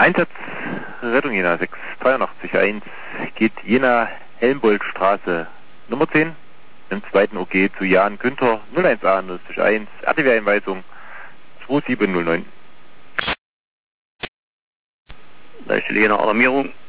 Einsatz Rettung Jena 683-1 geht Jena Helmboldstraße Nummer 10 im zweiten OG zu Jan Günther 01A 061 RTW-Einweisung 2709. Da ist Jena Alarmierung.